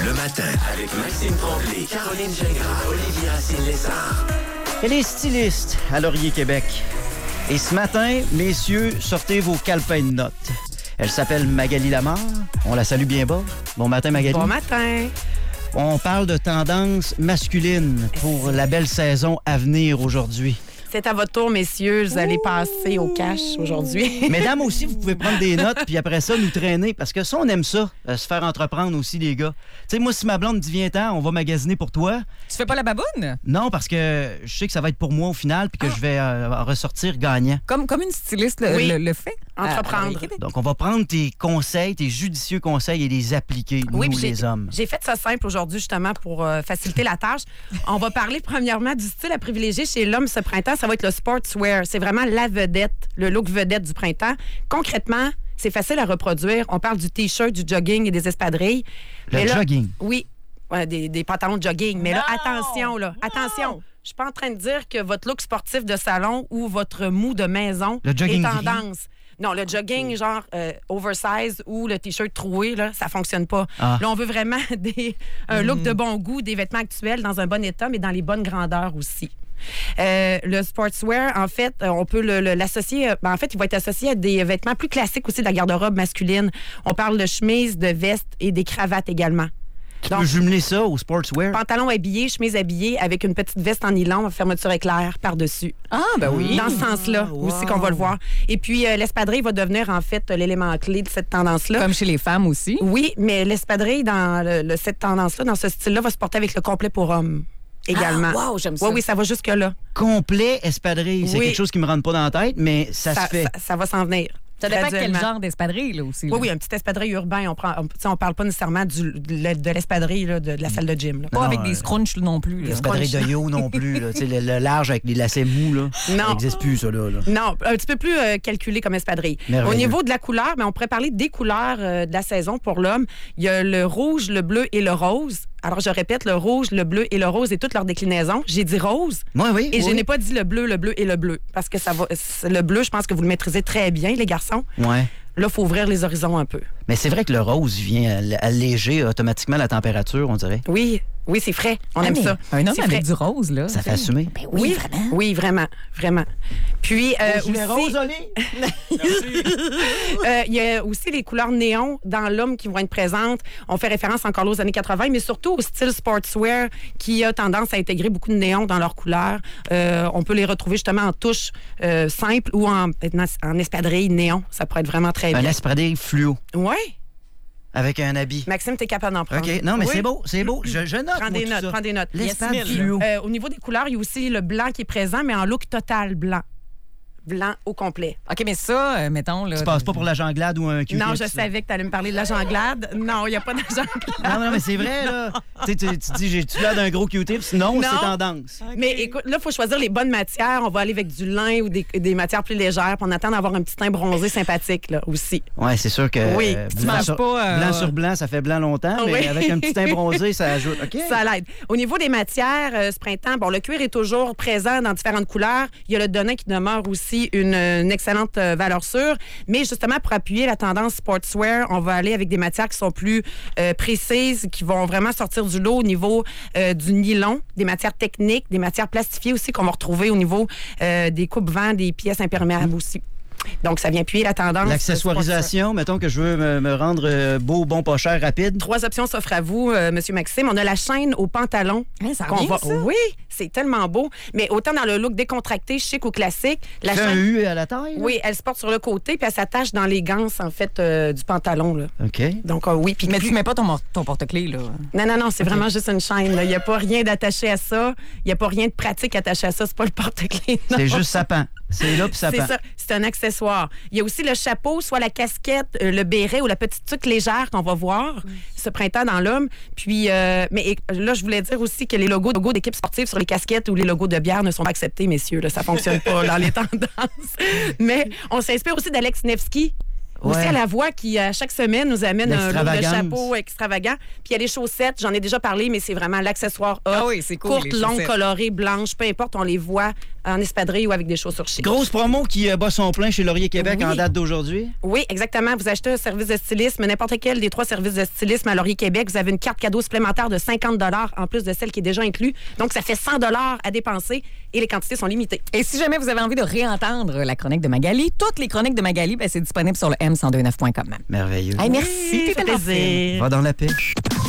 Le matin, avec Maxime Tremblay, Caroline Gingras, Olivier Racine-Lessard. Elle est styliste à Laurier, Québec. Et ce matin, messieurs, sortez vos calepins de notes. Elle s'appelle Magali Lamar. On la salue bien bas. Bon matin, Magali. Bon matin. On parle de tendance masculine pour la belle saison à venir aujourd'hui. C'est à votre tour, messieurs. Vous allez passer au cash aujourd'hui. Mesdames aussi, vous pouvez prendre des notes puis après ça, nous traîner. Parce que ça, on aime ça, se faire entreprendre aussi, les gars. Tu sais, moi, si ma blonde dit viens-t'en, on va magasiner pour toi. Tu fais pas la baboune? Non, parce que je sais que ça va être pour moi au final puis que je vais ressortir gagnant. Comme une styliste le fait? Entreprendre. Donc, on va prendre tes conseils, tes judicieux conseils et les appliquer, nous, les hommes. J'ai fait ça simple aujourd'hui, justement, pour faciliter la tâche. On va parler premièrement du style à privilégier chez l'homme ce printemps. Ça va être le sportswear. C'est vraiment la vedette, le look vedette du printemps. Concrètement, c'est facile à reproduire. On parle du T-shirt, du jogging et des espadrilles. Jogging? Oui, des pantalons de jogging. Mais là, attention, attention. Je suis pas en train de dire que votre look sportif de salon ou votre mou de maison est tendance. Non, le jogging, genre oversize ou le T-shirt troué, là, ça fonctionne pas. Là, on veut vraiment un look de bon goût, des vêtements actuels dans un bon état, mais dans les bonnes grandeurs aussi. Le sportswear, en fait, on peut l'associer... en fait, il va être associé à des vêtements plus classiques aussi de la garde-robe masculine. On parle de chemises, de vestes et des cravates également. Tu peux jumeler ça au sportswear? Pantalon habillé, chemise habillée, avec une petite veste en nylon, fermeture éclair par-dessus. Ah, ben oui. Dans ce sens-là aussi qu'on va le voir. Et puis, l'espadrille va devenir, en fait, l'élément clé de cette tendance-là. Comme chez les femmes aussi. Oui, mais l'espadrille, dans cette tendance-là, dans ce style-là, va se porter avec le complet pour homme. Également. Ah, wow, j'aime ça. Oui, ça va jusque-là. Complet espadrille. C'est quelque chose qui me rentre pas dans la tête, mais ça se fait. Ça va s'en venir. Ça dépend quel genre d'espadrille, là, aussi. Là. Oui, un petit espadrille urbain. On parle pas nécessairement de l'espadrille de la salle de gym. Là. Pas avec des scrunchs non plus. L'espadrille de yo non plus. Là. Le large avec les lacets mous, là. Non. Ça n'existe plus, ça, là. Non, un petit peu plus calculé comme espadrille. Merveilleux. Au niveau de la couleur, on pourrait parler des couleurs de la saison pour l'homme. Il y a le rouge, le bleu et le rose. Alors, je répète, le rouge, le bleu et le rose et toutes leurs déclinaisons. J'ai dit rose. Oui. Et je n'ai pas dit le bleu et le bleu. Parce que ça va. Le bleu, je pense que vous le maîtrisez très bien, les garçons. Ouais. Là, il faut ouvrir les horizons un peu. Mais c'est vrai que le rose vient alléger automatiquement la température, on dirait. Oui, c'est frais. On aime ça. Un homme avec du rose, là. Ça fait assumer. Ben oui, vraiment. Oui, vraiment. Puis, aussi... rose, Oli? il y a aussi les couleurs néon dans l'homme qui vont être présentes. On fait référence encore là aux années 80, mais surtout au style sportswear qui a tendance à intégrer beaucoup de néon dans leurs couleurs. On peut les retrouver justement en touches simples ou en espadrille néon. Ça pourrait être vraiment très bien. Un espadrille fluo. Oui. Avec un habit. Maxime, t'es capable d'en prendre. OK. Non, mais c'est beau. Je note. Prends des notes. L'espadrille fluo. Au niveau des couleurs, il y a aussi le blanc qui est présent, mais en look total blanc. Blanc au complet. OK, mais ça, mettons... Là, tu passes pas pour la janglade ou un Q-tips? Non, je savais que tu allais me parler de la janglade. Non, il n'y a pas de janglade. Non, mais c'est vrai, là. tu dis, j'ai-tu l'air d'un gros Q-tips? Non, c'est tendance. Okay. Mais écoute, là, il faut choisir les bonnes matières. On va aller avec du lin ou des matières plus légères. Puis on attend d'avoir un petit teint bronzé sympathique, là, aussi. Oui, c'est sûr que blanc sur blanc, ça fait blanc longtemps, mais avec un petit teint bronzé, ça ajoute. OK. Ça l'aide. Au niveau des matières, ce printemps, le cuir est toujours présent dans différentes couleurs. Il y a le denim qui demeure aussi une excellente valeur sûre. Mais justement, pour appuyer la tendance sportswear, on va aller avec des matières qui sont plus précises, qui vont vraiment sortir du lot au niveau du nylon, des matières techniques, des matières plastifiées aussi qu'on va retrouver au niveau des coupes-vents, des pièces imperméables aussi. Donc, ça vient appuyer la tendance. L'accessoirisation, mettons que je veux me rendre beau, bon, pas cher, rapide. 3 options s'offrent à vous, Monsieur Maxime. On a la chaîne au pantalon. Ça revient, ça? Oui, c'est tellement beau. Mais autant dans le look décontracté, chic ou classique. La chaîne, un U à la taille? Oui, elle se porte sur le côté puis elle s'attache dans les ganses, en fait, du pantalon. Là. OK. Donc, oui. Mais tu mets pas ton porte-clés, là? Non, c'est vraiment juste une chaîne. Il n'y a pas rien d'attaché à ça. Il n'y a pas rien de pratique attaché à ça. C'est pas le porte-clés. C'est juste sapin. C'est là puis sapin. C'est ça. C'est un accessoire. Il y a aussi le chapeau, soit la casquette, le béret ou la petite tuque légère qu'on va voir ce printemps dans l'homme. Puis, mais là, je voulais dire aussi que les logos d'équipes sportives sur les casquettes ou les logos de bière ne sont pas acceptés, messieurs. Là, ça fonctionne pas dans les tendances. Mais on s'inspire aussi d'Alex Nevsky. Aussi Ouais. à La Voix qui, chaque semaine, nous amène un lot de L'extravagance. chapeaux extravagants. Puis il y a les chaussettes, j'en ai déjà parlé, mais c'est vraiment l'accessoire hot. Ah oui, c'est cool, Courtes, les longues, chaussettes. colorées, blanches, peu importe, on les voit en espadrille ou avec des chaussures chic. Grosse promo qui bat son plein chez Laurier Québec Oui. en date d'aujourd'hui. Oui, exactement. Vous achetez un service de stylisme, n'importe quel des 3 services de stylisme à Laurier Québec, vous avez une carte cadeau supplémentaire de 50 en plus de celle qui est déjà inclue. Donc, ça fait 100 à dépenser et les quantités sont limitées. Et si jamais vous avez envie de réentendre la chronique de Magali, toutes les chroniques de Magali, c'est disponible sur le m1029.com. Merveilleux. Hey, merci, Oui, t'es ça fait tellement fine. plaisir. Va dans la paix.